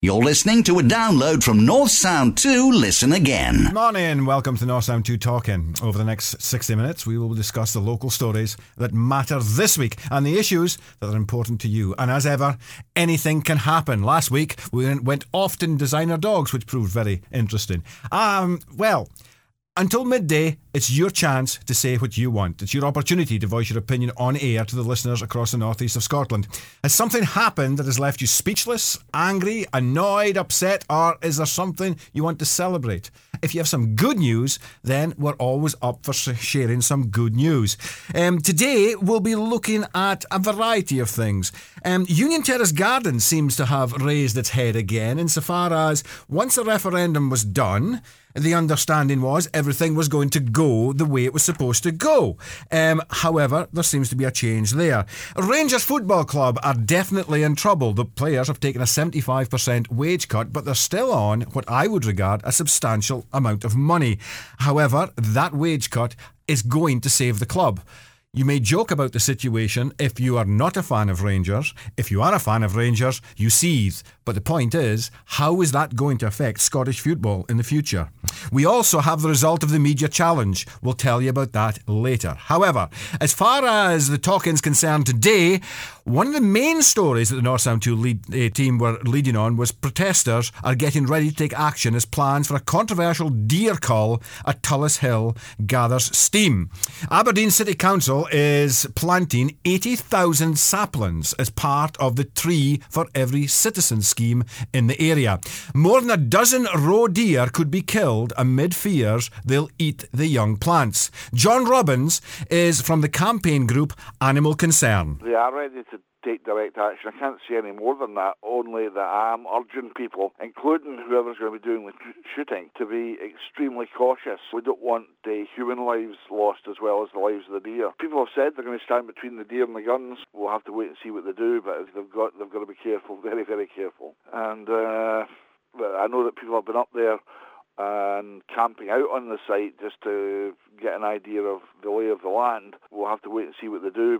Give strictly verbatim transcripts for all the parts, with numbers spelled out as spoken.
You're listening to a download from North Sound two Listen Again. Morning, welcome to North Sound two Talking. Over the next sixty minutes, we will discuss the local stories that matter this week and the issues that are important to you. And as ever, anything can happen. Last week, we went off in designer dogs, which proved very interesting. Um, well... Until midday, it's your chance to say what you want. It's your opportunity to voice your opinion on air to the listeners across the northeast of Scotland. Has something happened that has left you speechless, angry, annoyed, upset, or is there something you want to celebrate? If you have some good news, then we're always up for sharing some good news. Um, today, we'll be looking at a variety of things. Um, Union Terrace Garden seems to have raised its head again, insofar as once the referendum was done, the understanding was everything was going to go the way it was supposed to go. Um, however, there seems to be a change there. Rangers Football Club are definitely in trouble. The players have taken a seventy-five percent wage cut, but they're still on what I would regard a substantial amount of money. However, that wage cut is going to save the club. You may joke about the situation if you are not a fan of Rangers. If you are a fan of Rangers, you seethe. But the point is, how is that going to affect Scottish football in the future? We also have the result of the media challenge. We'll tell you about that later. However, as far as the talking's concerned today, one of the main stories that the North Sound two lead, uh, team were leading on was protesters are getting ready to take action as plans for a controversial deer cull at Tullis Hill gathers steam. Aberdeen City Council is planting eighty thousand saplings as part of the Tree for Every Citizen scheme in the area. More than a dozen roe deer could be killed amid fears they'll eat the young plants. John Robbins is from the campaign group Animal Concern. They are ready to take direct action. I can't say any more than that, only that I am urging people, including whoever's going to be doing the shooting, to be extremely cautious. We don't want the human lives lost as well as the lives of the deer. People have said they're going to stand between the deer and the guns. We'll have to wait and see what they do, but they've got they've got to be careful, very, very careful. And uh, I know that people have been up there and camping out on the site just to get an idea of the lay of the land. We'll have to wait and see what they do.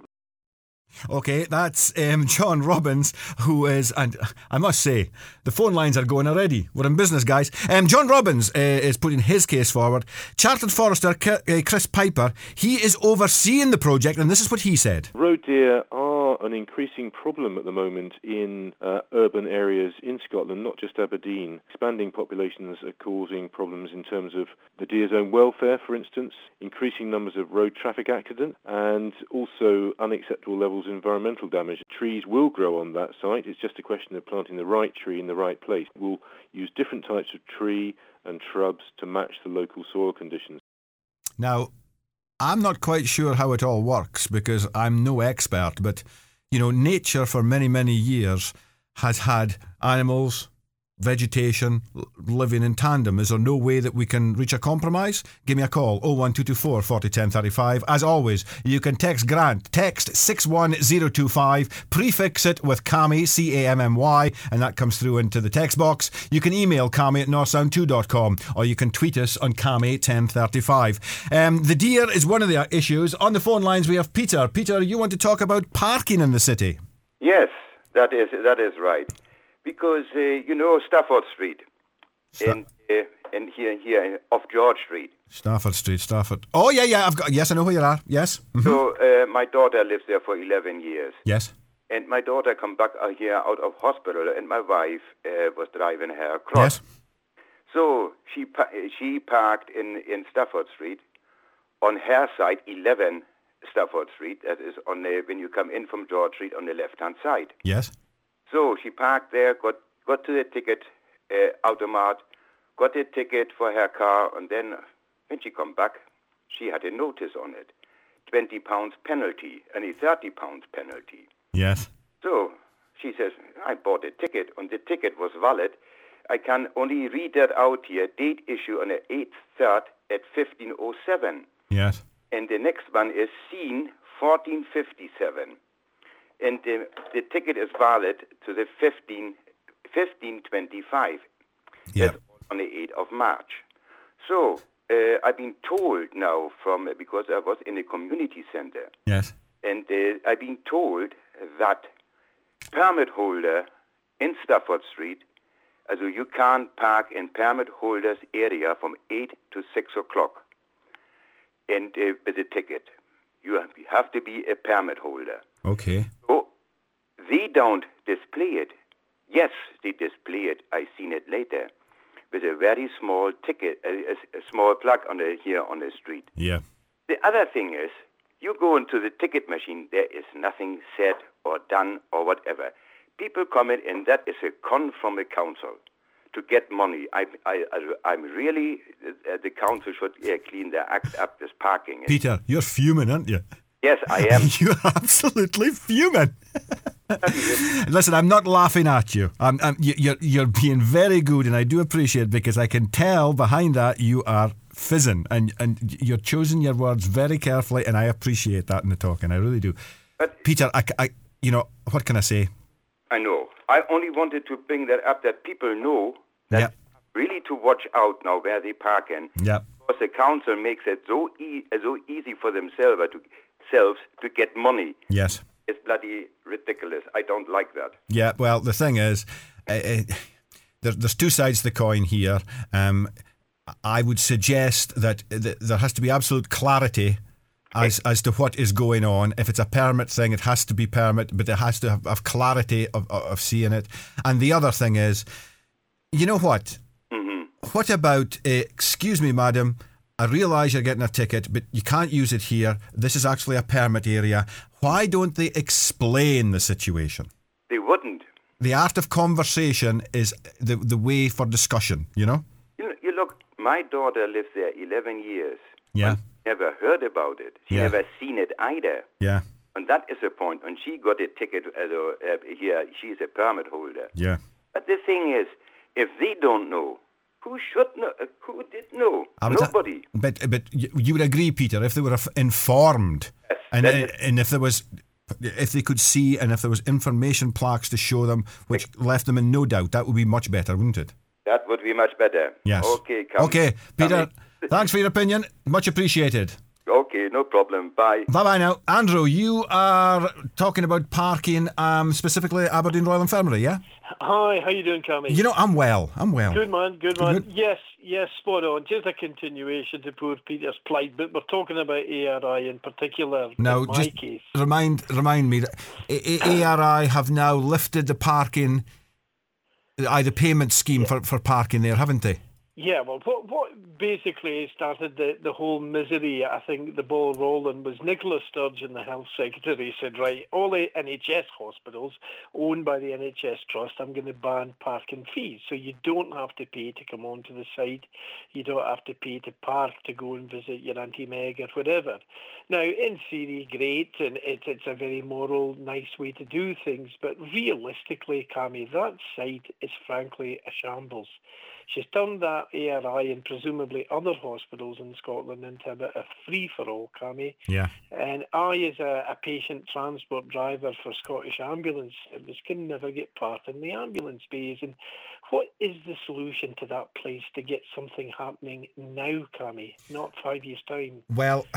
Okay, that's um, John Robbins, who is, and I must say, the phone lines are going already. We're in business, guys. Um, John Robbins uh, is putting his case forward. Chartered Forester K- uh, Chris Piper, he is overseeing the project, and this is what he said. Roe deer are an increasing problem at the moment in uh, urban areas in Scotland, not just Aberdeen. Expanding populations are causing problems in terms of the deer's own welfare, for instance, increasing numbers of road traffic accidents, and also unacceptable levels of environmental damage. Trees will grow on that site. It's just a question of planting the right tree in the right place. We'll use different types of tree and shrubs to match the local soil conditions. Now, I'm not quite sure how it all works because I'm no expert, but, you know, nature for many, many years has had animals, vegetation living in tandem. Is there no way that we can reach a compromise? Give me a call, oh one two two four, four oh, one oh three five. As always, you can text Grant, text six one zero two five, prefix it with Cammy, C A M M Y, and that comes through into the text box. You can email Cammy at north sound two dot com, or you can tweet us on Cammy ten thirty-five. Um, the deer is one of the issues. On the phone lines we have Peter. Peter, you want to talk about parking in the city? Yes, that is that is right. Because, uh, you know, Stafford Street, Sta- in, uh, in here, here, off George Street. Stafford Street, Stafford. Oh, yeah, yeah, I've got, yes, I know where you are, yes. Mm-hmm. So, uh, my daughter lives there for eleven years. Yes. And my daughter come back uh, here out of hospital, and my wife uh, was driving her across. Yes. So, she pa- she parked in, in Stafford Street, on her side, eleven Stafford Street, that is on the, when you come in from George Street on the left-hand side. Yes. So she parked there, got got to the ticket uh, automat, got a ticket for her car, and then when she come back, she had a notice on it, twenty pounds penalty, and a thirty pounds penalty. Yes. So she says, I bought a ticket, and the ticket was valid. I can only read that out here, date issue on the eighth third at fifteen oh seven. Yes. And the next one is seen fourteen fifty-seven. And the, the ticket is valid to the fifteen twenty-five. Yeah. On the eighth of March. So uh, I've been told now from, because I was in a community center. Yes. And uh, I've been told that permit holder in Stafford Street Also you can't park in permit holders area from eight to six o'clock and uh, with a ticket. You have to be a permit holder. Okay. So they don't display it. Yes, they display it. I seen it later with a very small ticket, a, a, a small plug on the here on the street. Yeah. The other thing is, you go into the ticket machine, there is nothing said or done or whatever. People comment, and that is a con from the council to get money. I, I, I, I'm really, uh, the council should uh, clean their act up, this parking. Peter, you're fuming, aren't you? Yes, I am. You're absolutely fuming. Listen, I'm not laughing at you. I'm, I'm, you're, you're being very good, and I do appreciate it, because I can tell behind that you are fizzing, and, and you're choosing your words very carefully, and I appreciate that in the talking. I really do. But Peter, I, I, you know, what can I say? I know. I only wanted to bring that up, that people know that Yep. really to watch out now where they park in. Yeah. Because the council makes it so e- so easy for themselves to, selves to get money. Yes. It's bloody ridiculous. I don't like that. Yeah, well, the thing is, uh, uh, there, there's two sides to the coin here. Um, I would suggest that th- there has to be absolute clarity as as to what is going on. If it's a permit thing, it has to be permit, but it has to have, have clarity of, of, of seeing it. And the other thing is, you know what? Mm-hmm. What about, uh, excuse me, madam, I realise you're getting a ticket, but you can't use it here. This is actually a permit area. Why don't they explain the situation? They wouldn't. The art of conversation is the the way for discussion, you know? You, you look, my daughter lives there eleven years. Yeah. Never heard about it. She Yeah. never seen it either. Yeah. And that is the point. And she got a ticket as a, uh, here. She's a permit holder. Yeah. But the thing is, if they don't know, who should know? Uh, who did know? I would- Nobody. But but you you would agree, Peter, if they were f- informed, Yes, and that and, is- and if there was, if they could see, and if there was information plaques to show them, which left them in no doubt, that would be much better, wouldn't it? That would be much better. Yes. Okay, come. Okay, Peter. Come. Thanks for your opinion. Much appreciated. Okay, no problem. Bye. Bye bye now, Andrew. You are talking about parking, um, specifically Aberdeen Royal Infirmary, yeah? Hi, how you doing, Cammy? You know, I'm well. I'm well. Good man, good man. Good. Yes, yes, spot on. Just a continuation to poor Peter's plight, but we're talking about A R I in particular. Now, in my just case. remind remind me that A- A- ARI have now lifted the parking, uh, the payment scheme for, for parking there, haven't they? Yeah, well, what what basically started the, the whole misery, I think, the ball rolling, was Nicola Sturgeon, the Health Secretary, said, right, all the N H S hospitals owned by the N H S Trust, I'm going to ban parking fees. So you don't have to pay to come onto the site. You don't have to pay to park to go and visit your Auntie Meg or whatever. Now, in theory, great, and it, it's a very moral, nice way to do things, but realistically, Cammy, that site is frankly a shambles. She's turned that A R I and presumably other hospitals in Scotland into a bit of free-for-all, Cammy. Yeah. And I, as a, a patient transport driver for Scottish Ambulance Service, can never get parked in the ambulance bays. And what is the solution to that place to get something happening now, Cammy, not five years' time? Well,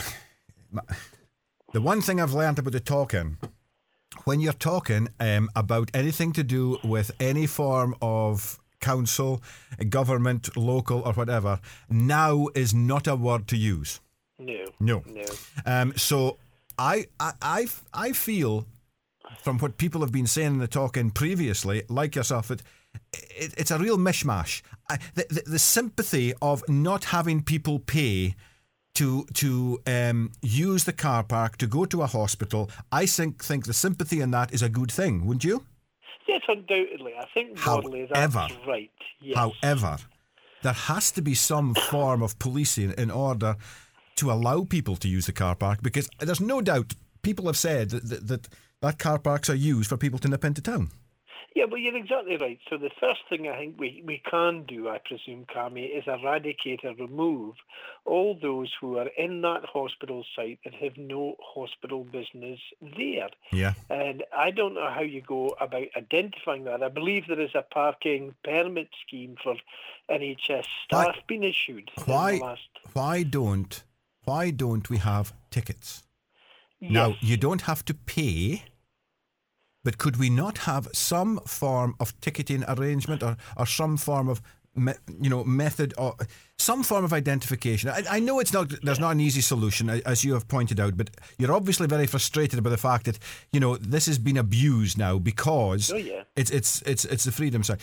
the one thing I've learned about the talking, when you're talking um, about anything to do with any form of council, government, local or whatever, now is not a word to use. No. No. No. Um, so I, I, I, I feel from what people have been saying in the talking previously, like yourself, that it, it's a real mishmash. I, the, the, the sympathy of not having people pay to to um, use the car park to go to a hospital, I think think the sympathy in that is a good thing, wouldn't you? Yes, undoubtedly. I think broadly However, that's right. Yes. However, there has to be some form of policing in order to allow people to use the car park, because there's no doubt people have said that that, that, that car parks are used for people to nip into town. Yeah, well, you're exactly right. So the first thing I think we, we can do, I presume, Cammy, is eradicate or remove all those who are in that hospital site that have no hospital business there. Yeah. And I don't know how you go about identifying that. I believe there is a parking permit scheme for N H S staff Why- being issued. Why In the last... why don't why don't we have tickets? Yes. Now, you don't have to pay, But could we not have some form of ticketing arrangement or, or some form of Me, you know, method or some form of identification? I, I know it's not. There's not an easy solution, as you have pointed out, but you're obviously very frustrated by the fact that you know this has been abused now because oh, yeah. it's it's it's it's the freedom side.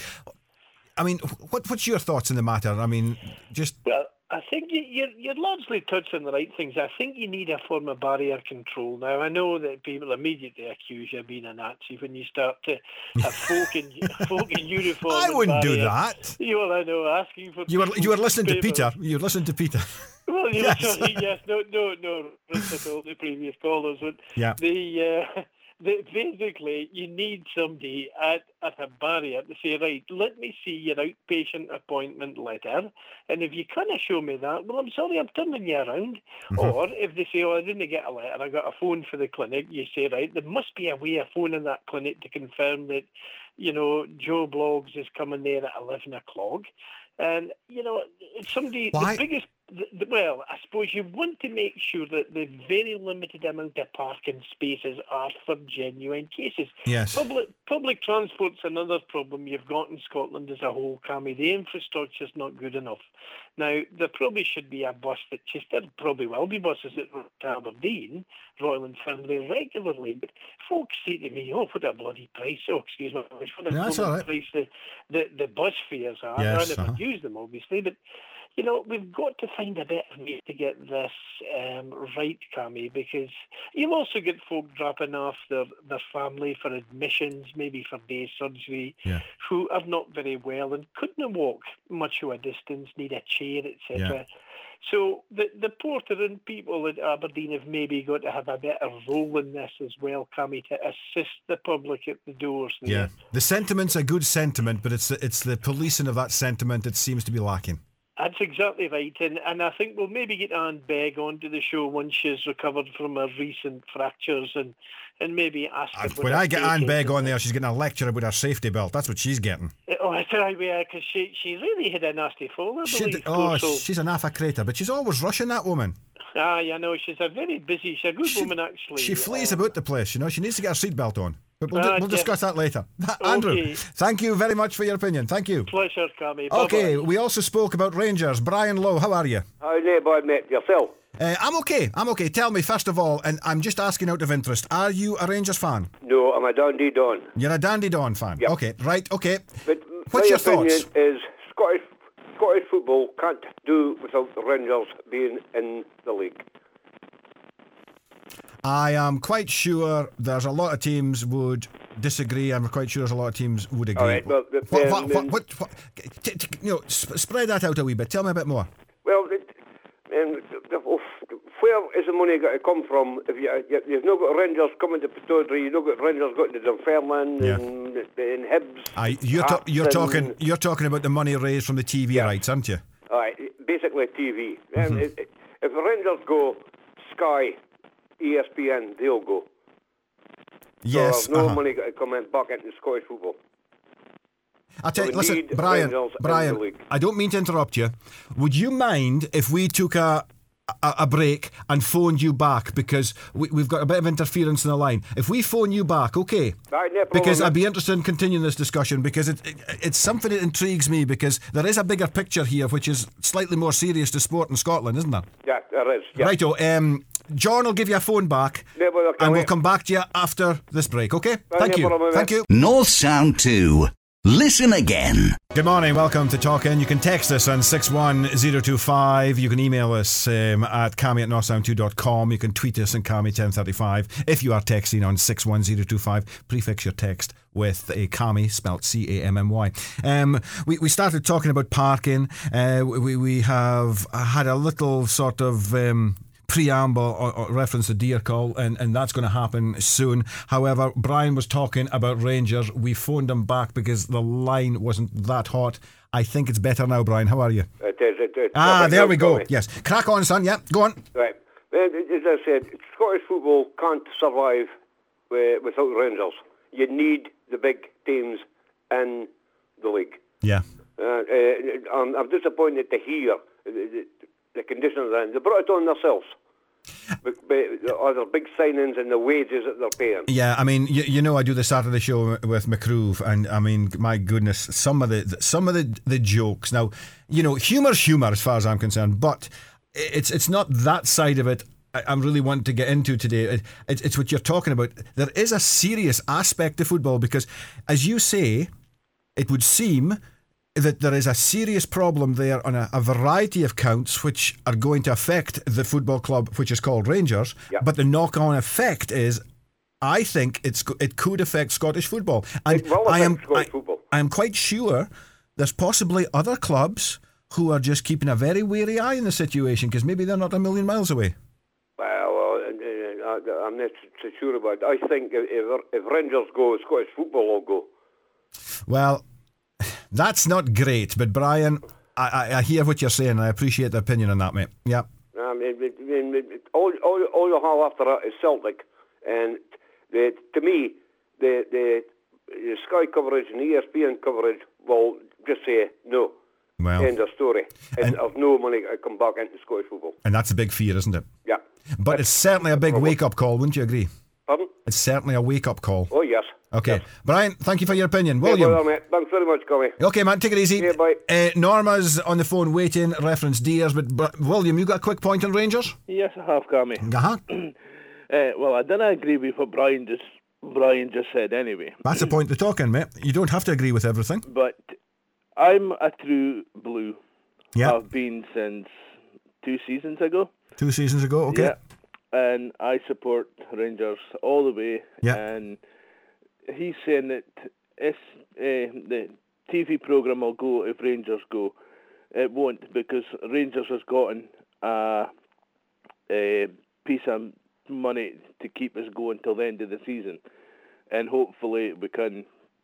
I mean, what what's your thoughts on the matter? I mean, just well, I think you're you're largely touching the right things. I think you need a form of barrier control. Now, I know that people immediately accuse you of being a Nazi when you start to have folk in folk in uniform. I wouldn't do barrier. that. You well, I know, asking for you were you were listening to Peter. You were listening to Peter. Well, you yes. know, sorry, yes, no, no, no. That's all the previous callers. But yeah. The. Uh, The, basically, you need somebody at, at a barrier to say, right, let me see your outpatient appointment letter, and if you can't show me that, well, I'm sorry, I'm turning you around. Mm-hmm. Or if they say, oh, I didn't get a letter, I got a phone for the clinic, you say, right, there must be a way of phoning that clinic to confirm that, you know, Joe Bloggs is coming there at eleven o'clock. And, you know, it's somebody, Why? the biggest, the, the, well, I suppose you want to make sure that the very limited amount of parking spaces are for genuine cases. Yes. Public public transport's another problem you've got in Scotland as a whole, Cammy. The infrastructure's not good enough. Now, there probably should be a bus that just, there probably will be buses at Aberdeen, Royal Infirmary regularly, but folks say to me, oh, what a bloody price, oh, excuse me, what a no, that's all right. price the, the, the bus fares are. Yes, I never uh-huh. use them, obviously, but you know, we've got to find a better way to get this um, right, Cammy, because you'll also get folk dropping off their, their family for admissions, maybe for day surgery, yeah. who are not very well and couldn't walk much of a distance, need a chair, et cetera. Yeah. So the the porter and people at Aberdeen have maybe got to have a better role in this as well, Cammy, to assist the public at the doors there. Yeah, the sentiment's a good sentiment, but it's the, it's the policing of that sentiment that seems to be lacking. That's exactly right, and and I think we'll maybe get Anne Begg onto the show once she's recovered from her recent fractures, and, and maybe ask her. When I get Anne Begg on there, she's getting a lecture about her safety belt. That's what she's getting. Oh, I tell you, yeah, because she she really had a nasty fall, I believe. Oh, so. She's an affacrator, but she's always rushing, that woman. Ah, yeah, no, she's a very busy, she's a good she, woman, actually. She flees um, about the place, you know. She needs to get her seatbelt on. But we'll, uh, we'll discuss that later. Andrew, okay. Thank you very much for your opinion. Thank you. Pleasure, Cammy. Okay, Bye-bye. We also spoke about Rangers. Brian Lowe, how are you? How there, boy, mate? Yourself? Uh, I'm okay. I'm okay. Tell me, first of all, and I'm just asking out of interest, are you a Rangers fan? No, I'm a Dundee Don. You're a Dundee Don fan? Yep. Okay, right, okay. But what's your opinion thoughts? is Scottish, Scottish football can't do without the Rangers being in the league. I am quite sure there's a lot of teams would disagree. I'm quite sure there's a lot of teams would agree. All right, well, the, what, um, what, what, what, what, t- t- you know, sp- spread that out a wee bit. Tell me a bit more. Well, it, um, where is the money got to come from? If you, you you've not got Rangers coming to Pittodrie, you've not got Rangers going to Dunfermline yeah. and, and Hibs. I, you're, ta- you're talking. You're talking about the money raised from the T V yeah. rights, aren't you? All right, basically T V. Mm-hmm. Um, if, if the Rangers go, Sky, E S P N, they'll go. Yes. So there's no uh-huh. money got to come in back into Scottish football. I tell you, So listen, Brian. Brian, I don't mean to interrupt you. Would you mind if we took a a, a break and phoned you back, because we, we've got a bit of interference in the line? If we phone you back, okay? Right, no problem. Because I'd be interested in continuing this discussion, because it, it, it's something that intrigues me, because there is a bigger picture here which is slightly more serious to sport in Scotland, isn't there? Yeah, there is. Yeah. Righto. Um, John will give you a phone back, no, well, and we'll come back to you after this break, okay? Right, Thank no you. problem, Thank you. North Sound two. Listen again. Good morning, welcome to Talk In. You can text us on six one zero two five. You can email us um, at cami at north sound two dot com. You can tweet us on cami ten thirty-five. If you are texting on six one zero two five, prefix your text with a Cami, spelt C A M M Y. Um, we, we started talking about parking. Uh, we, we have had a little sort of... Um, preamble or, or reference to deer call, and, and that's going to happen soon. However, Brian was talking about Rangers. We phoned him back because the line wasn't that hot. I think it's better now, Brian. How are you? It is, it is. Ah, there we go. Yes. Crack on, son. Yeah, go on. Right. Well, as I said, Scottish football can't survive uh, without Rangers. You need the big teams in the league. Yeah. Uh, uh, I'm, I'm disappointed to hear the, the, the conditions they're in. They brought it on themselves. Other big signings and the wages that they're paying. Yeah, I mean, you, you know, I do the Saturday show with McCroove, and I mean, my goodness, some of the some of the, the jokes. Now, you know, humour's humour as far as I'm concerned, but it's it's not that side of it I, I'm really wanting to get into today. It, it, it's what you're talking about. There is a serious aspect to football because, as you say, it would seem that there is a serious problem there on a, a variety of counts which are going to affect the football club which is called Rangers. Yep. But the knock-on effect is, I think it's it could affect Scottish football. And it will I am Scottish I, football. I am quite sure there's possibly other clubs who are just keeping a very wary eye on the situation because maybe they're not a million miles away. Well, uh, I'm not so sure about it. I think if, if Rangers go, Scottish football will go. Well, that's not great, but Brian, I, I, I hear what you're saying and I appreciate the opinion on that, mate. Yeah. I mean, I mean, all, all, all you have after that is Celtic. And the, to me, the, the, the Sky coverage and E S P N coverage will just say no. Well, end of story. And, and there's no money to come back into Scottish football. And that's a big fear, isn't it? Yeah. But that's it's certainly a big wake-up call, wouldn't you agree? Pardon? It's certainly a wake-up call. Oh, yes. Okay. Yes. Brian, thank you for your opinion. William? Yeah, well, mate. Thanks very much, Gummy. Okay, man, take it easy. Yeah, bye. Uh, Norma's on the phone waiting, reference Deers, but Br- William, you got a quick point on Rangers? Yes, I have, Gummy. Uh-huh. uh, well, I didn't agree with what Brian just Brian just said anyway. That's the point to talk in, mate. You don't have to agree with everything. But I'm a true blue. Yeah. I've been since two seasons ago. Two seasons ago, okay. Yeah. And I support Rangers all the way. Yeah. And he's saying that it's, uh, the T V programme will go if Rangers go. It won't, because Rangers has gotten a, a piece of money to keep us going till the end of the season. And hopefully we can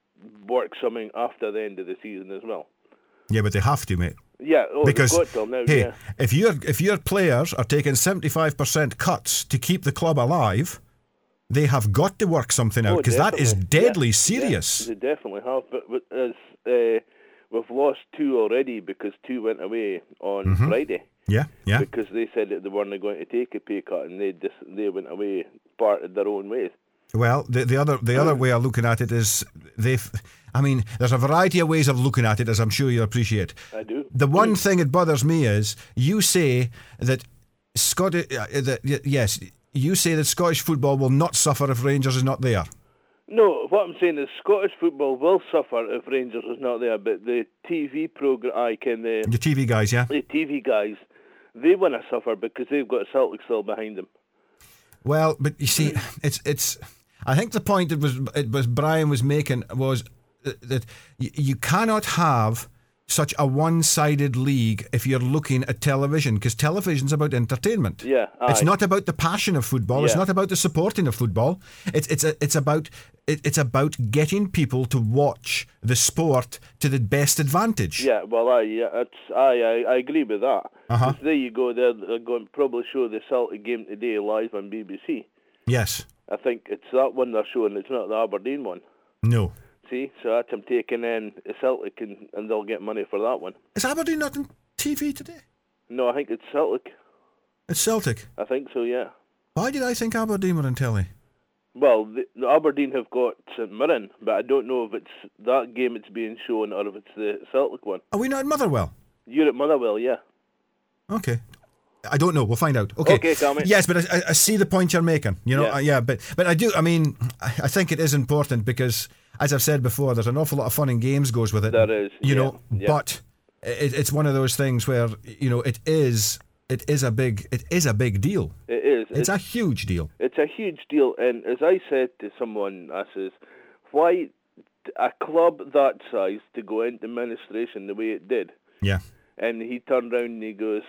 work something after the end of the season as well. Yeah, but they have to, mate. Yeah, oh, because got till now, hey, yeah. if your if your players are taking seventy-five percent cuts to keep the club alive, they have got to work something out because oh, that is deadly yeah, serious. Yeah, they definitely have, but, but as uh, we've lost two already because two went away on mm-hmm. Friday. Yeah, yeah. Because they said that they weren't going to take a pay cut and they just, they went away part of their own ways. Well, the the other the other way of looking at it is they've. I mean, there's a variety of ways of looking at it, as I'm sure you appreciate. I do. The one thing that bothers me is you say that Scottish. Uh, that, yes, you say that Scottish football will not suffer if Rangers is not there. No, what I'm saying is Scottish football will suffer if Rangers is not there, but the T V program, I can the the T V guys, yeah, the T V guys, they want to suffer because they've got Celtic still behind them. Well, but you see, it's it's. I think the point that was it was Brian was making was that you cannot have such a one-sided league if you're looking at television, because television's about entertainment. Yeah, aye. It's not about the passion of football. Yeah. It's not about the supporting of football. It's it's a, it's about it, it's about getting people to watch the sport to the best advantage. Yeah, well, I yeah, it's, I, I I agree with that. Uh-huh. There you go. They're, they're going to probably show the Celtic game today live on B B C. Yes. I think it's that one they're showing. It's not the Aberdeen one. No. See, so that's I'm taking in Celtic and, and they'll get money for that one. Is Aberdeen not on T V today? No, I think it's Celtic. It's Celtic? I think so, yeah. Why did I think Aberdeen were on telly? Well, the, the Aberdeen have got St Mirren, but I don't know if it's that game it's being shown or if it's the Celtic one. Are we not at Motherwell? You're at Motherwell, yeah. Okay. I don't know. We'll find out. Okay. Okay, tell me. Yes, but I, I see the point you're making. You know, Yeah. uh, yeah. But but I do. I mean, I, I think it is important because, as I've said before, there's an awful lot of fun and games goes with it. There is, You yeah, know, yeah. but it, it's one of those things where you know it is it is a big it is a big deal. It is. It's, it's a huge deal. It's a huge deal, and as I said to someone, I says, why a club that size to go into administration the way it did? Yeah. And he turned around and he goes,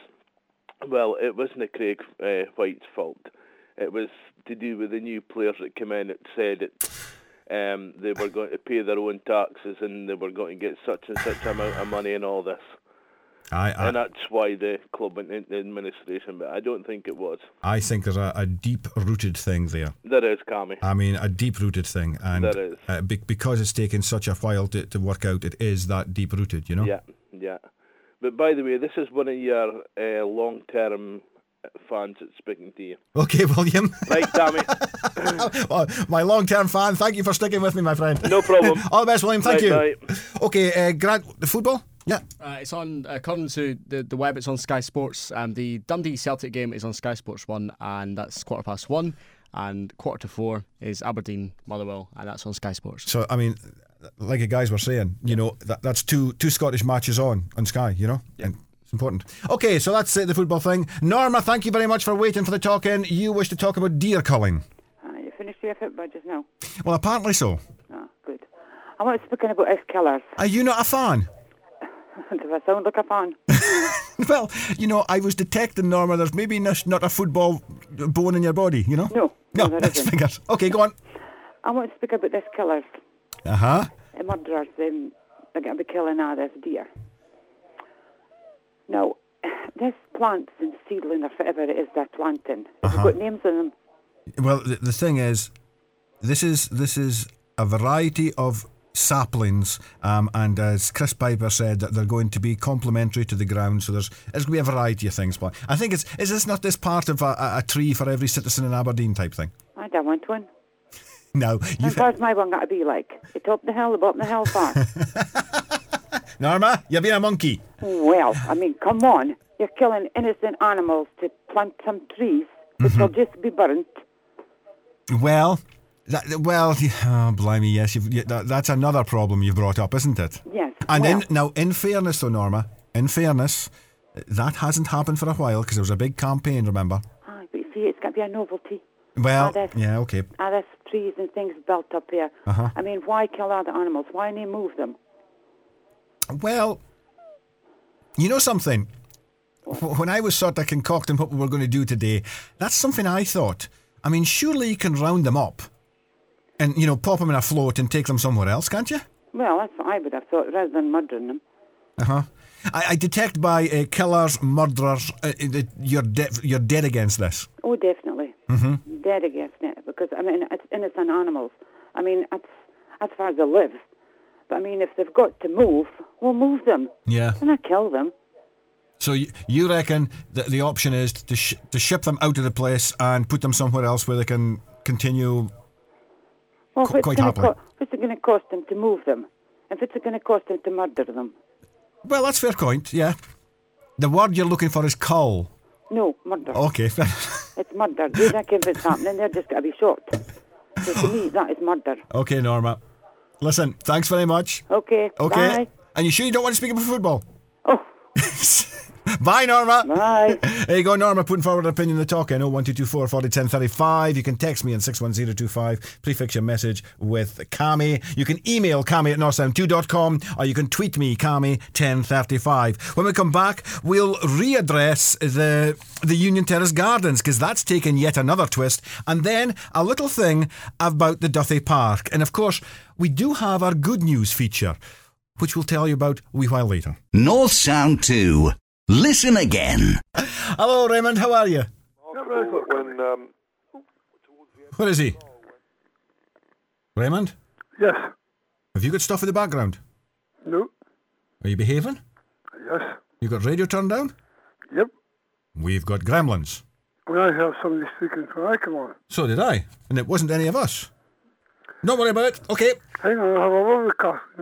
well, it wasn't Craig uh, White's fault. It was to do with the new players that came in that said that um, they were going to pay their own taxes and they were going to get such and such amount of money and all this. I, I, and that's why the club went into administration, but I don't think it was. I think there's a, a deep-rooted thing there. There is, Cammy. I mean, a deep-rooted thing. And there is. Uh, be, because it's taken such a while to, to work out, it is that deep-rooted, you know? Yeah, yeah. But by the way, this is one of your uh, long-term fans that's speaking to you. Okay, William. Right, damn it. Well, my long-term fan, thank you for sticking with me, my friend. No problem. All the best, William. Thank right, you. Bye. Okay, uh, Grant, the football? Yeah. Uh, it's on, according to the, the web, it's on Sky Sports. Um, the Dundee Celtic game is on Sky Sports one, and that's quarter past one. And quarter to four is Aberdeen Motherwell, and that's on Sky Sports. So, I mean, like the guys were saying, you know, that, that's two two Scottish matches on on Sky, you know? Yeah. And it's important. Okay, so that's it, the football thing. Norma, thank you very much for waiting for the talk in. You wish to talk about deer culling. Uh, you finished your football just now? Well, apparently so. Oh, good. I want to speak about S-Killers. Are you not a fan? Do I sound like a fan? Well, you know, I was detecting, Norma, there's maybe not a football bone in your body, you know? No. No, no that's fingers. Okay, go on. I want to speak about S-Killers. Uh-huh. The murderers, um, they're going to be killing all this deer. Now, this plants and seedling or whatever it is they're planting, Uh-huh. they've got names on them. Well, the, the thing is, this is this is a variety of saplings, um, and as Chris Piper said, that they're going to be complementary to the ground. So there's there's going to be a variety of things. But I think it's is this not this part of a, a, a tree for every citizen in Aberdeen type thing? I don't want one. No, And what's my one got to be like? The top of the hill, the bottom of the hill far? Norma, you're being a monkey. Well, I mean, come on. You're killing innocent animals to plant some trees which Mm-hmm. will just be burnt. Well, that, well, oh, blimey, yes, you've, you, that, that's another problem you've brought up, isn't it? Yes. And well, in, now, in fairness, though, Norma, in fairness, that hasn't happened for a while because there was a big campaign, remember? aye, but you see, it's got to be a novelty. Well, Ah, that's- yeah, okay. Ah, there's trees and things built up here. Uh-huh. I mean, why kill other animals? Why not move them? Well, you know something? Wh- When I was sort of concocting what we were going to do today, that's something I thought. I mean, surely you can round them up and, you know, pop them in a float and take them somewhere else, can't you? Well, that's what I would have thought, rather than murdering them. Uh-huh. I, I detect by uh, killers, murderers, uh, that you're, de- you're dead against this. Oh, definitely. Mm-hmm. Dead against it, because, I mean, it's innocent animals. I mean, that's as far as they live. But, I mean, if they've got to move, we'll move them. Yeah. We'll not kill them. So you, you reckon that the option is to sh- to ship them out of the place and put them somewhere else where they can continue Well, Qu- what's quite gonna happily. co- what's it going to cost them to move them? If it's going to cost them to murder them? Well, that's a fair point, yeah. The word you're looking for is cull. No, murder. Okay, fair. It's murder. They think if it's happening, they're just going to be shot. So to me, that is murder. Okay, Norma. Listen, thanks very much. Okay. Okay. Bye. And you sure you don't want to speak about football? Oh. Bye, Norma. Bye. There you go, Norma, putting forward an opinion in the talk in oh one two two four, four oh, one oh three five. You can text me on six one zero two five, prefix your message with Cami. You can email Cami at north sound two dot com, or you can tweet me, Cami ten thirty-five. When we come back, we'll readdress the the Union Terrace Gardens, because that's taken yet another twist. And then a little thing about the Duthie Park. And of course, we do have our good news feature, which we'll tell you about a wee while later. North Sound two. Listen again. Hello, Raymond. How are you? When, um, Where is he? Raymond? Yes. Have you got stuff in the background? No. Are you behaving? Yes. You got radio turned down? Yep. We've got gremlins. When I heard somebody speaking from I come on. So did I. And it wasn't any of us. Don't worry about it. Okay. Hang on, I have a lovely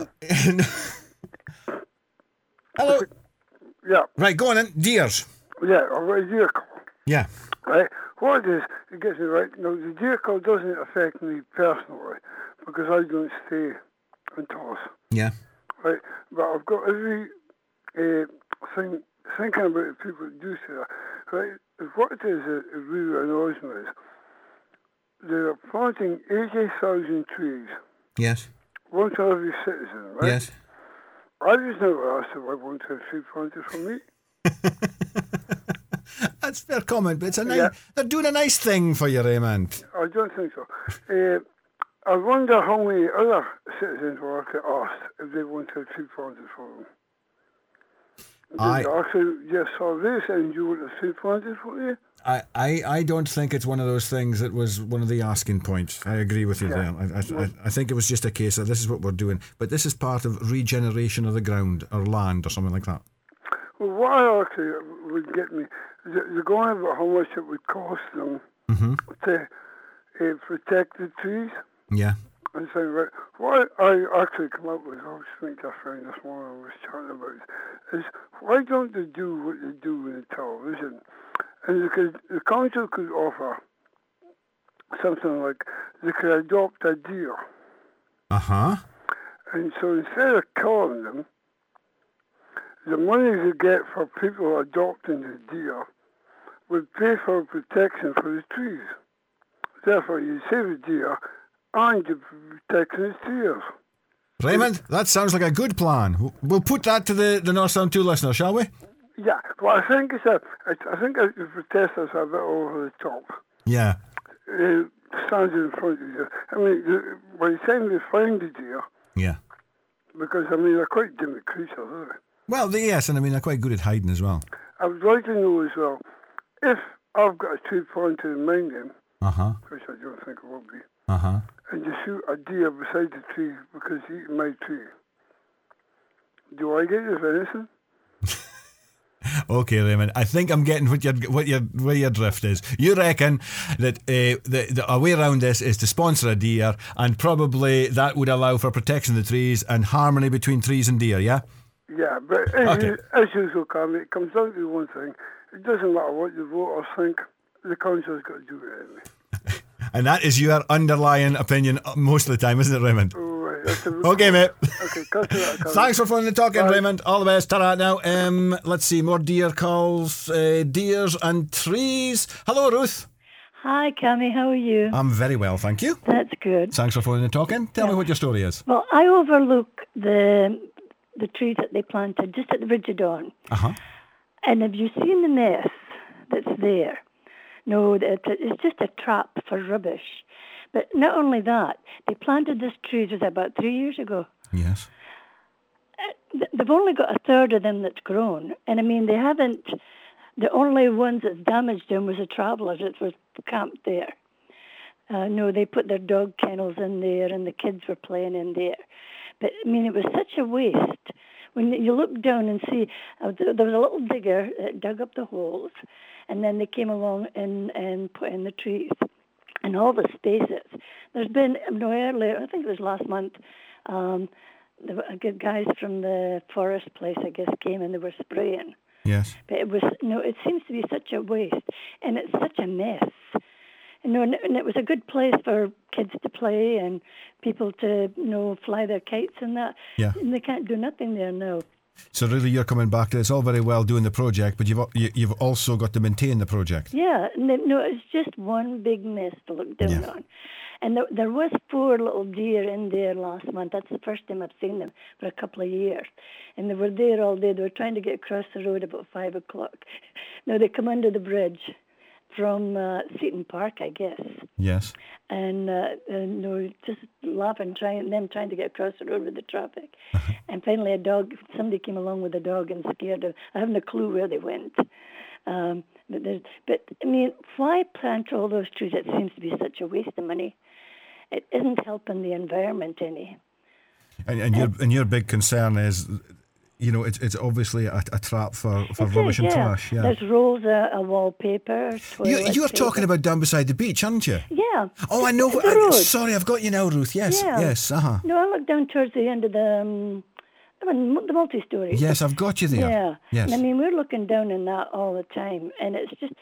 car. Hello. Yeah. Right, go on then. Deers. Yeah, I've got a deer call. Yeah. Right. What it is, it gets me right. Now, the deer call doesn't affect me personally because I don't stay in Toss. Yeah. Right. But I've got every uh, thing thinking about the people that do say that. Right. What it is that it really annoys me is they're planting eighty thousand trees. Yes. One to every citizen, right? Yes. I just never asked if I wanted a tree planted for me. That's a fair comment, but it's a nice, Yeah. they're doing a nice thing for you, Raymond. I don't think so. uh, I wonder how many other citizens were asked if they wanted a tree planted for them. Did I- they actually just saw this and you want a tree planted for you? I, I, I don't think it's one of those things that was one of the asking points. I agree with you Yeah. there. I, I, I think it was just a case of this is what we're doing. But this is part of regeneration of the ground or land or something like that. Well, what I actually would get me, they're going about how much it would cost them mm-hmm. to uh, protect the trees. Yeah. And so, right, what I actually come up with, I was thinking just around this morning I was chatting about, is why don't they do what they do in the television? And they could, the council could offer something like they could adopt a deer. Uh-huh. And so instead of killing them, the money they get for people adopting the deer would pay for protection for the trees. Therefore, you save the deer and you're protecting the trees. Raymond, that sounds like a good plan. We'll put that to the, the North Sound two listeners, shall we? Yeah, well, I think it's a, I think the protesters are a bit over the top. Yeah. Uh, standing in front of you. I mean, the, by the time they find the deer, yeah, because I mean they're quite timid creatures, aren't they? Well, they, yes, and I mean they're quite good at hiding as well. I would like to know as well if I've got a tree planted in my name, uh-huh. which I don't think it will be, uh-huh. and you shoot a deer beside the tree because he's eating my tree. Do I get the venison? Okay, Raymond. I think I'm getting what your what your where your drift is. You reckon that uh, the, the a way around this is to sponsor a deer, and probably that would allow for protection of the trees and harmony between trees and deer. Yeah. Yeah, but as, okay. you, as usual, Carmen, it comes down to one thing. It doesn't matter what the voters think. The council's got to do it anyway. And that is your underlying opinion most of the time, isn't it, Raymond? Right, that's a okay, mate. Okay, cut to that, thanks for phoning and talking, Bye. Raymond. All the best. Ta-ra now. Um, let's see, more deer calls. Uh, deers and trees. Hello, Ruth. Hi, Cammy. How are you? I'm very well, thank you. That's good. Thanks for phoning and talking. Tell yeah. me what your story is. Well, I overlook the the trees that they planted just at the Bridge of Dawn. Uh-huh. And have you seen the mess that's there? No, it's just a trap for rubbish. But not only that, they planted these trees was about three years ago. Yes. Uh, they've only got a third of them that's grown. And I mean, they haven't, the only ones that's damaged them was the travellers that was camped there. Uh, no, they put their dog kennels in there and the kids were playing in there. But I mean, it was such a waste. When you look down and see, uh, there was a little digger that dug up the holes, and then they came along and, and put in the trees. And all the spaces. There's been, no, earlier, I think it was last month, um, the good guys from the forest place, I guess, came and they were spraying. Yes. But it was, no, it seems to be such a waste, and it's such a mess. You know, and it was a good place for kids to play and people to, you know, fly their kites and that. Yeah. And they can't do nothing there now. So really, you're coming back to it's all very well doing the project, but you've you've also got to maintain the project. Yeah, no, it's just one big mess to look down yeah. on. And there, there was four little deer in there last month. That's the first time I've seen them for a couple of years. And they were there all day. They were trying to get across the road about five o'clock. Now they come under the bridge from uh, Seaton Park, I guess. Yes. And, uh, and they were just laughing, trying them trying to get across the road with the traffic. Uh-huh. And finally, a dog. Somebody came along with a dog and scared them. I haven't a clue where they went. Um, but, but I mean, why plant all those trees? It seems to be such a waste of money. It isn't helping the environment any. And, and your and your big concern is, you know, it's it's obviously a, a trap for, for rubbish is, and yeah. trash. Yeah. There's rolls of, of wallpaper. You, you're paper. talking about down beside the beach, aren't you? Yeah. Oh, I know. The I, road. Sorry, I've got you now, Ruth. Yes, yeah. yes. Uh huh. No, I look down towards the end of the. Um, I mean, the multi-story. Yes, I've got you there. Yeah. Yes. And I mean, we're looking down in that all the time, and it's just,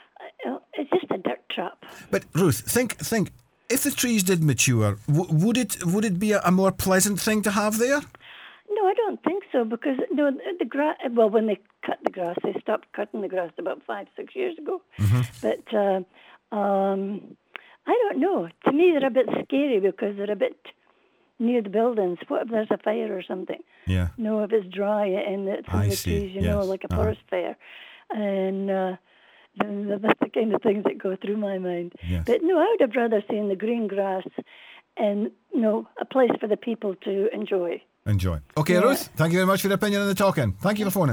it's just a dirt trap. But Ruth, think, think. If the trees did mature, w- would it would it be a, a more pleasant thing to have there? No, I don't think so, because no, the grass. Well, when they cut the grass, they stopped cutting the grass about five, six years ago. Mm-hmm. But uh, um, I don't know. To me, they're a bit scary because they're a bit near the buildings. What if there's a fire or something? Yeah. No, if it's dry and it's in I the see. trees, you yes. know, like a uh-huh. forest fire, and. Uh, That's the kind of things that go through my mind. Yes. But no, I would have rather seen the green grass and, you know, a place for the people to enjoy. Enjoy. Okay, yeah. Ruth, thank you very much for your opinion on the talking. Thank you for phoning.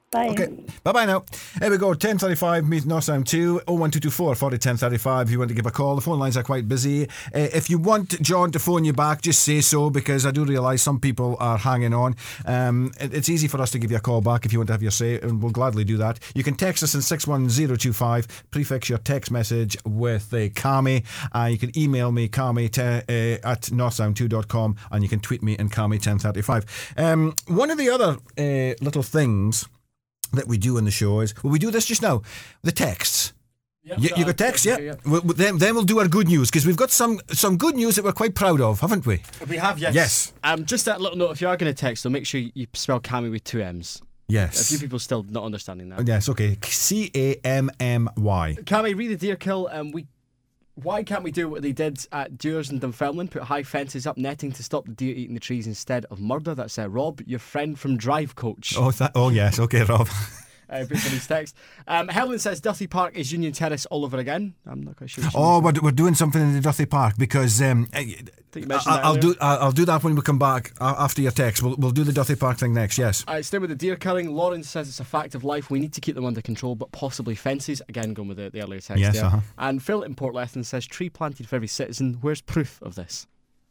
Bye. Okay. Bye-bye now. Here we go. ten thirty-five, meet North Sound two, oh one two two four, four oh, ten thirty-five if you want to give a call. The phone lines are quite busy. Uh, if you want John to phone you back, just say so, because I do realise some people are hanging on. Um, it, it's easy for us to give you a call back if you want to have your say, and we'll gladly do that. You can text us in six one zero two five, prefix your text message with uh, Kami. Uh, you can email me, Kami, te- uh, at north sound two dot com, and you can tweet me in Kami ten thirty-five. Um, one of the other uh, little things that we do in the show is, well, we do this just now, the texts. Yep, you, you got texts, yeah? yeah. We'll, then, then we'll do our good news, because we've got some some good news that we're quite proud of, haven't we? We have, yes. Yes. Um, just that little note, if you are going to text, so make sure you spell Kami with two M's. Yes. A few people still not understanding that. Yes, okay. C A M M Y. Kami, read the deer kill. Um, we, why can't we do what they did at Dewars and Dunfermline? Put high fences up, netting to stop the deer eating the trees instead of murder. That's uh, Rob, your friend from Drive Coach. Oh, th- oh yes. Okay, Rob. Uh, based on his text. Um, Helen says Duthie Park is Union Terrace all over again. I'm not quite sure. Oh, we're, we're doing something in the Duthie Park because um, I, I'll do I'll do that when we come back after your text. We'll we'll do the Duthie Park thing next. Yes. Uh, stay with the deer killing. Lauren says it's a fact of life. We need to keep them under control, but possibly fences. Again, going with the, the earlier text. Yes. there. Uh-huh. And Phil in Portlethen says tree planted for every citizen. Where's proof of this?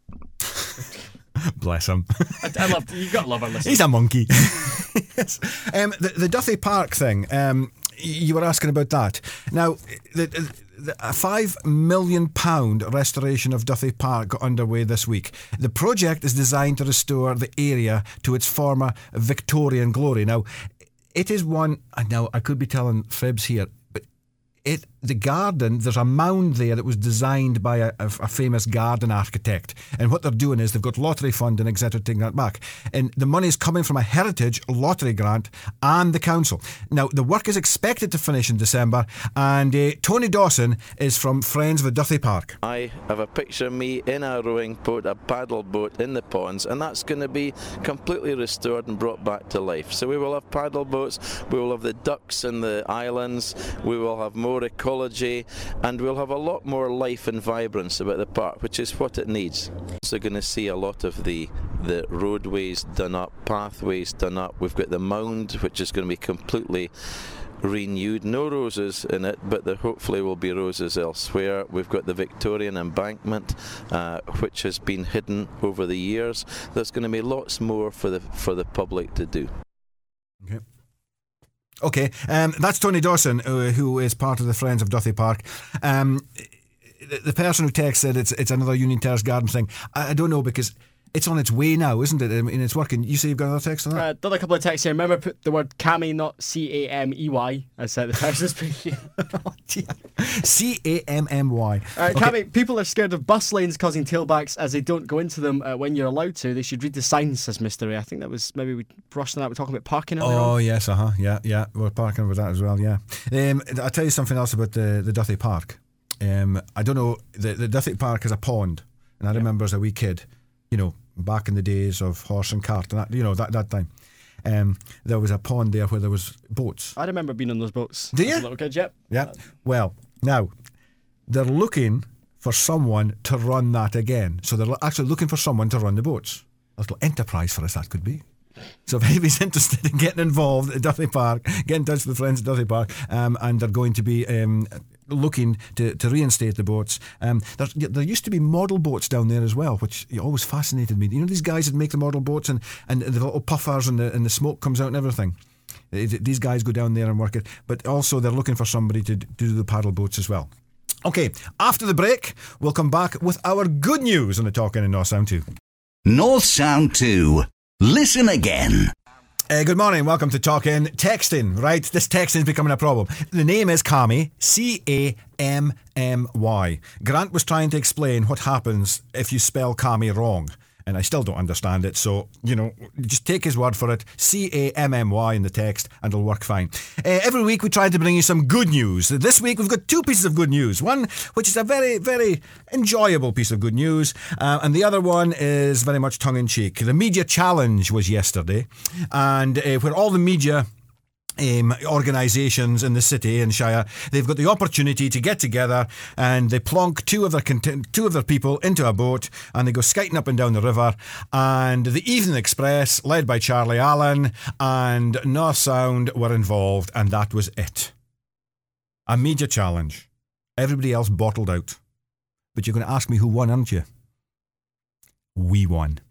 Bless him. I, I love. You got to love our listeners. He's a monkey. Yes. Um, the, the Duthie Park thing. Um, you were asking about that. Now, the, the, a five million pound restoration of Duthie Park got underway this week. The project is designed to restore the area to its former Victorian glory. Now, it is one. Now, I could be telling fibs here, but it. The garden, there's a mound there that was designed by a, a, a famous garden architect, and what they're doing is they've got lottery fund and et cetera taking that back, and the money is coming from a heritage lottery grant and the council. Now the work is expected to finish in December, and uh, Tony Dawson is from Friends of the Duthie Park. I have a picture of me in a rowing boat, a paddle boat in the ponds, and that's going to be completely restored and brought back to life. So we will have paddle boats, we will have the ducks in the islands, we will have more ecology, and we'll have a lot more life and vibrance about the park, which is what it needs. So going to see a lot of the the roadways done up, pathways done up. We've got the mound, which is going to be completely renewed. No roses in it, but there hopefully will be roses elsewhere. We've got the Victorian embankment, uh, which has been hidden over the years. There's going to be lots more for the for the public to do. Okay. Okay, um, that's Tony Dawson, uh, who is part of the Friends of Duthie Park. Um, the, the person who texted said it's it's another Union Terrace garden thing. I, I don't know, because it's on its way now, isn't it? I mean, it's working. You say you've got another text on that? Uh, another couple of texts here. Remember, put the word Kami, not C A M E Y, as uh, the person speaking. C A M M Y. Uh, okay. Kami, people are scared of bus lanes causing tailbacks as they don't go into them uh, when you're allowed to. They should read the signs, says Mystery. I think that was maybe we brushed on that. We're talking about parking earlier Oh, on. yes, uh huh. Yeah, yeah. We're parking with that as well, yeah. Um, I'll tell you something else about the, the Duthie Park. Um, I don't know, the, the Duthie Park is a pond, and I yeah. remember as a wee kid, you know, back in the days of horse and cart, and that, you know, that, that time, um, there was a pond there where there was boats. I remember being on those boats. Do you? As a little kid, yep. Yeah. Well, now, they're looking for someone to run that again. So they're actually looking for someone to run the boats. A little enterprise for us, that could be. So if anybody's interested in getting involved at Duthie Park, get in touch with the Friends at Duthie Park, um, and they're going to be um, looking to, to reinstate the boats. Um, there, there used to be model boats down there as well, which always fascinated me. You know these guys that make the model boats, and, and the little puffers, and the, and the smoke comes out and everything? These guys go down there and work it. But also they're looking for somebody to, to do the paddle boats as well. Okay, after the break, we'll come back with our good news on the Talking in North Sound two. North Sound two. Listen again. Uh, good morning, welcome to Talking. Texting, right? This texting is becoming a problem. The name is Kami, C A M M Y. Grant was trying to explain what happens if you spell Kami wrong, and I still don't understand it, so, you know, just take his word for it. C A M M Y in the text, and it'll work fine. Uh, every week we try to bring you some good news. This week we've got two pieces of good news. One, which is a very, very enjoyable piece of good news, uh, and the other one is very much tongue-in-cheek. The Media Challenge was yesterday, and uh, where all the media Um, organisations in the city and Shire, they've got the opportunity to get together and they plonk two of their cont- two of their people into a boat and they go skating up and down the river, and the Evening Express, led by Charlie Allen, and North Sound were involved, and that was it. A media challenge. Everybody else bottled out. But you're going to ask me who won, aren't you? We won.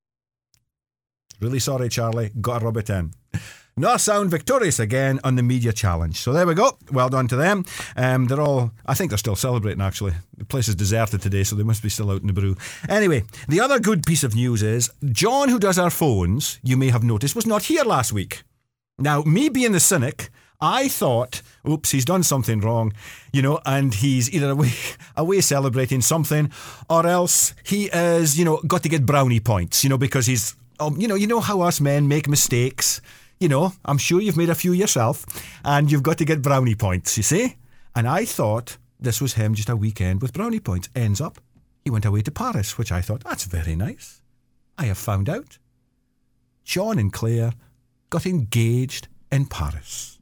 Really sorry, Charlie. Got to rub it in. North Sound victorious again on the media challenge. So there we go. Well done to them. Um, they're all, I think they're still celebrating actually. The place is deserted today, so they must be still out in the brew. Anyway, the other good piece of news is John, who does our phones, you may have noticed, was not here last week. Now, me being the cynic, I thought, oops, he's done something wrong, you know, and he's either away, away celebrating something, or else he is, you know, got to get brownie points, you know, because he's, um, you know, you know how us men make mistakes. You know, I'm sure you've made a few yourself, and you've got to get brownie points, you see? And I thought this was him just a weekend with brownie points. Ends up, he went away to Paris, which I thought, that's very nice. I have found out. John and Claire got engaged in Paris.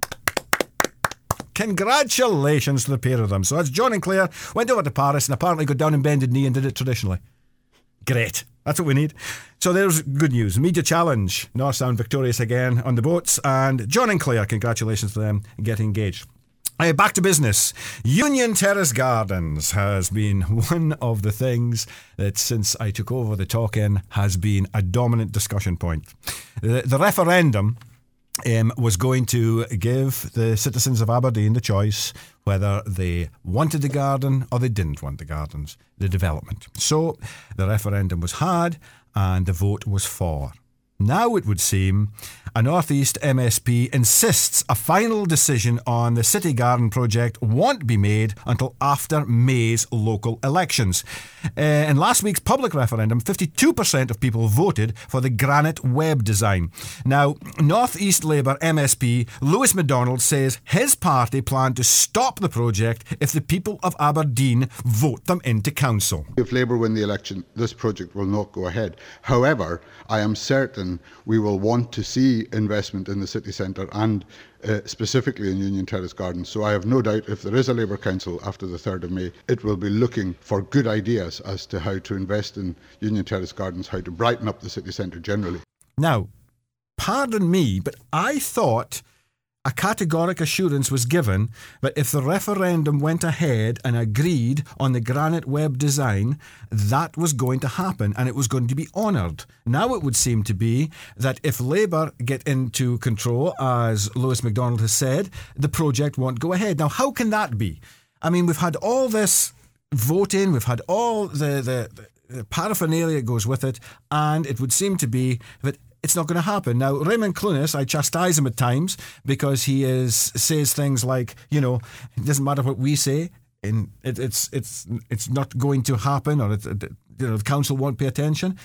Congratulations to the pair of them. So as John and Claire went over to Paris and apparently got down on bended knee and did it traditionally. Great. That's what we need. So there's good news. Media challenge. North Sound victorious again on the boats. And John and Claire, congratulations to them getting engaged. Uh, back to business. Union Terrace Gardens has been one of the things that since I took over the talk-in has been a dominant discussion point. The, the referendum um, was going to give the citizens of Aberdeen the choice whether they wanted the garden or they didn't want the gardens, the development. So the referendum was had and the vote was for. Now it would seem a North East M S P insists a final decision on the City Garden project won't be made until after May's local elections. Uh, in last week's public referendum, fifty-two percent of people voted for the granite web design. Now, North East Labour M S P Lewis MacDonald says his party planned to stop the project if the people of Aberdeen vote them into council. If Labour win the election, this project will not go ahead. However, I am certain we will want to see investment in the city centre and uh, specifically in Union Terrace Gardens. So I have no doubt if there is a Labour Council after the third of May, it will be looking for good ideas as to how to invest in Union Terrace Gardens, how to brighten up the city centre generally. Now, pardon me, but I thought a categoric assurance was given that if the referendum went ahead and agreed on the granite web design, that was going to happen and it was going to be honoured. Now it would seem to be that if Labour get into control, as Lewis MacDonald has said, the project won't go ahead. Now, how can that be? I mean, we've had all this voting, we've had all the, the, the paraphernalia that goes with it, and it would seem to be that it's not going to happen. Now, Raymond Clunas, I chastise him at times because he is says things like, you know, it doesn't matter what we say, and it, it's it's it's not going to happen, or it, it, you know, the council won't pay attention.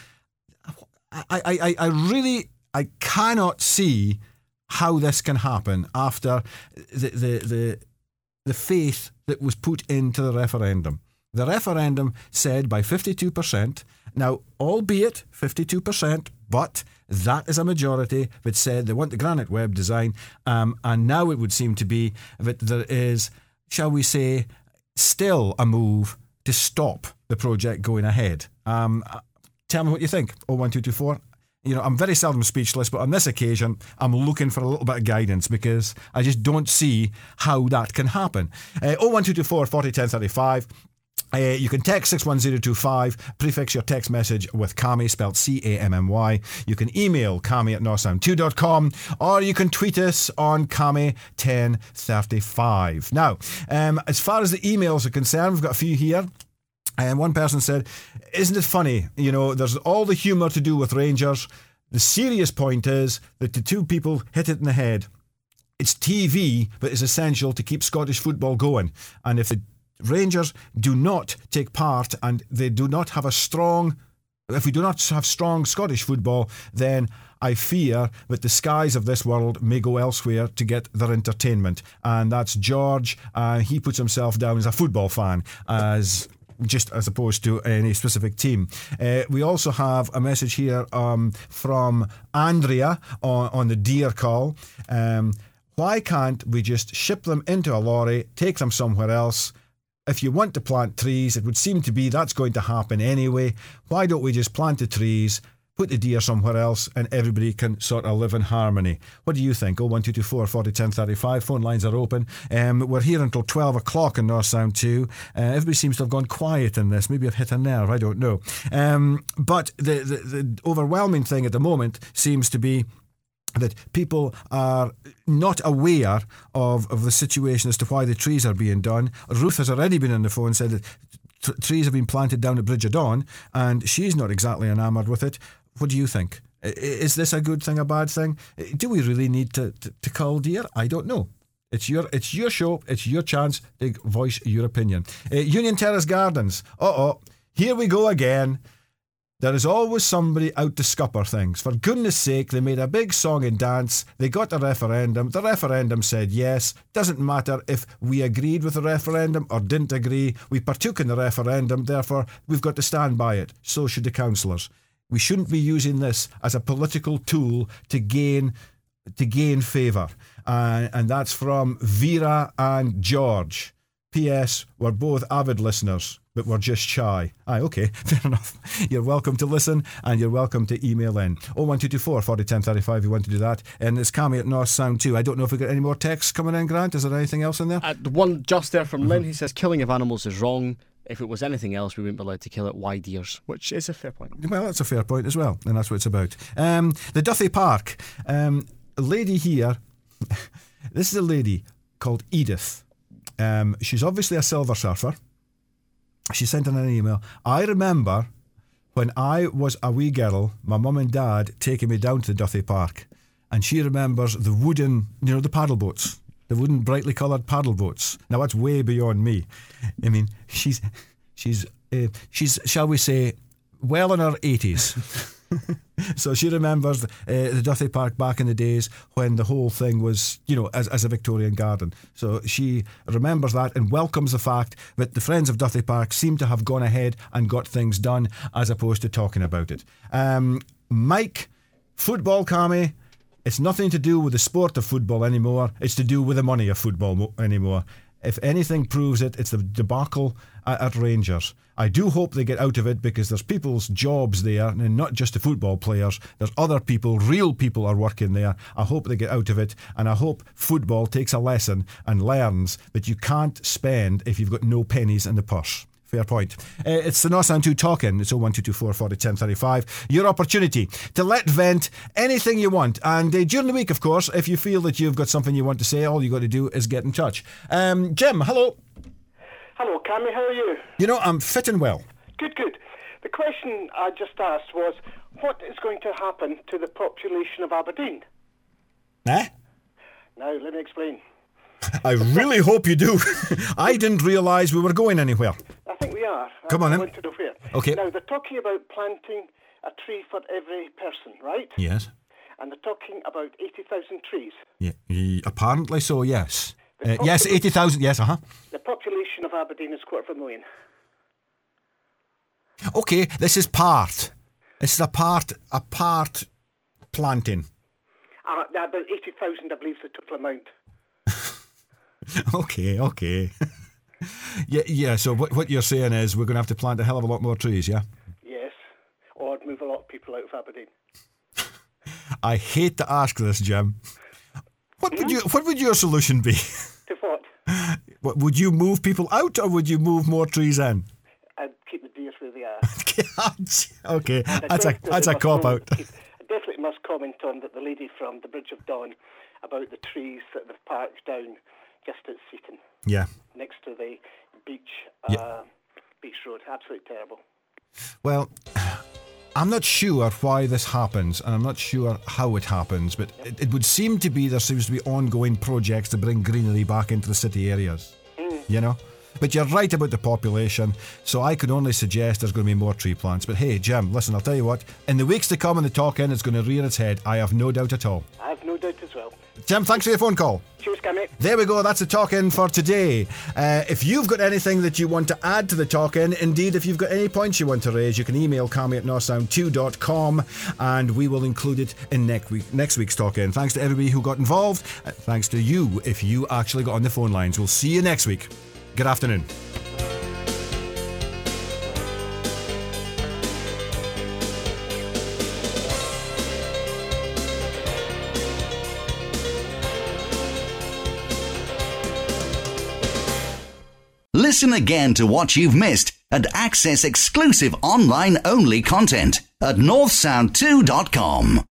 I, I, I, I really I cannot see how this can happen after the the the, the faith that was put into the referendum. The referendum said by fifty-two percent. Now, albeit fifty-two percent, but that is a majority that said they want the granite web design, um, and now it would seem to be that there is, shall we say, still a move to stop the project going ahead. Um, tell me what you think. oh one two two four. You know, I'm very seldom speechless, but on this occasion, I'm looking for a little bit of guidance because I just don't see how that can happen. Uh, oh one two two four, four oh, one oh three five. Uh, you can text six one zero two five, prefix your text message with Cammy, spelled C A M M Y. You can email Cammy at north sound two dot com, or you can tweet us on Cammy ten thirty-five. Now, um, as far as the emails are concerned, we've got a few here. And one person said, isn't it funny, you know, there's all the humour to do with Rangers. The serious point is that the two people hit it in the head. It's T V that is essential to keep Scottish football going. And if the Rangers do not take part and they do not have a strong, if we do not have strong Scottish football, then I fear that the skies of this world may go elsewhere to get their entertainment. And that's George. Uh, he puts himself down as a football fan, as just as opposed to any specific team. Uh, we also have a message here um, from Andrea on, on the Deer call. Um, Why can't we just ship them into a lorry, take them somewhere else? If you want to plant trees, it would seem to be that's going to happen anyway. Why don't we just plant the trees, put the deer somewhere else, and everybody can sort of live in harmony? What do you think? oh one two two four, four oh, ten thirty-five. Phone lines are open. Um, we're here until twelve o'clock in North Sound two. Uh, everybody seems to have gone quiet in this. Maybe I've hit a nerve, I don't know. Um, but the, the, the overwhelming thing at the moment seems to be that people are not aware of, of the situation as to why the trees are being done. Ruth has already been on the phone and said that t- trees have been planted down at Bridge of Dawn, and she's not exactly enamoured with it. What do you think? Is this a good thing, a bad thing? Do we really need to, to, to cull deer? I don't know. It's your it's your show. It's your chance to voice your opinion. Uh, Union Terrace Gardens. Uh-oh. Here we go again. There is always somebody out to scupper things. For goodness sake, they made a big song and dance. They got the referendum. The referendum said yes. Doesn't matter if we agreed with the referendum or didn't agree. We partook in the referendum. Therefore, we've got to stand by it. So should the councillors. We shouldn't be using this as a political tool to gain to gain favour. Uh, and that's from Vera and George. P S. We're both avid listeners, but we're just shy. Aye, okay, fair enough. You're welcome to listen, and you're welcome to email in. oh one two two four, four oh, ten thirty-five if you want to do that. And it's Cammy at North Sound too. I don't know if we've got any more texts coming in, Grant. Is there anything else in there? Uh, the one just there from mm-hmm. Lynn. He says, killing of animals is wrong. If it was anything else, we wouldn't be allowed to kill it. Why deers? Which is a fair point. Well, that's a fair point as well, and that's what it's about. Um, the Duthie Park. Um, a lady here, this is a lady called Edith. Um, she's obviously a silver surfer. She sent in an email. I remember when I was a wee girl, my mum and dad taking me down to the Duthie Park, and she remembers the wooden, you know, the paddle boats, the wooden brightly coloured paddle boats. Now that's way beyond me. I mean, she's she's uh, she's shall we say, well in her eighties. So she remembers uh, the Duthie Park back in the days when the whole thing was, you know, as, as a Victorian garden. So she remembers that and welcomes the fact that the Friends of Duthie Park seem to have gone ahead and got things done as opposed to talking about it. Um, Mike, football, Cammy, it's nothing to do with the sport of football anymore. It's to do with the money of football mo- anymore. If anything proves it, it's the debacle at, at Rangers. I do hope they get out of it because there's people's jobs there, and not just the football players. There's other people, real people are working there. I hope they get out of it, and I hope football takes a lesson and learns that you can't spend if you've got no pennies in the purse. Fair point. Uh, it's the North Sound two talking. It's oh one two two four, four oh, ten thirty-five. Your opportunity to let vent anything you want. And uh, during the week, of course, if you feel that you've got something you want to say, all you got to do is get in touch. Um, Jim, hello. Hello, Cammy. How are you? You know, I'm fit and well. Good, good. The question I just asked was, what is going to happen to the population of Aberdeen? Eh? Now, let me explain. I really hope you do. I didn't realise we were going anywhere. I think we are. Come I, on I in. want to know where. Okay. Now, they're talking about planting a tree for every person, right? Yes. And they're talking about eighty thousand trees. Yeah, y- apparently so, yes. Uh, yes, eighty thousand, yes, uh-huh. The population of Aberdeen is quarter of a million. Okay, this is part. This is a part, a part planting. Uh, about eighty thousand, I believe, is the total amount. Okay, okay. yeah, yeah. So what what you're saying is we're going to have to plant a hell of a lot more trees, yeah? Yes, or move a lot of people out of Aberdeen. I hate to ask this, Jim. What would you? What would your solution be? To what? What would you move people out, or would you move more trees in? I'd keep the deers where they are. Okay, that's a that's a cop out. I definitely must comment on that the lady from the Bridge of Dawn about the trees that they've parked down just at Seaton. Yeah. Next to the beach, yeah. uh, beach road. Absolutely terrible. Well, I'm not sure why this happens, and I'm not sure how it happens, but it, it would seem to be there seems to be ongoing projects to bring greenery back into the city areas. Mm. You know? But you're right about the population, so I could only suggest there's going to be more tree plants. But hey, Jim, listen, I'll tell you what, in the weeks to come in the talk in, it's going to rear its head. I have no doubt at all. I have no doubt as well. Jim, thanks for your phone call. Cheers, Cammy. There we go, that's a talk-in for today. Uh, if you've got anything that you want to add to the talk-in, indeed, if you've got any points you want to raise, you can email Cammy at north sound two dot com and we will include it in next, week, next week's talk-in. Thanks to everybody who got involved. Uh, thanks to you if you actually got on the phone lines. We'll see you next week. Good afternoon. Listen again to what you've missed and access exclusive online-only content at north sound two dot com.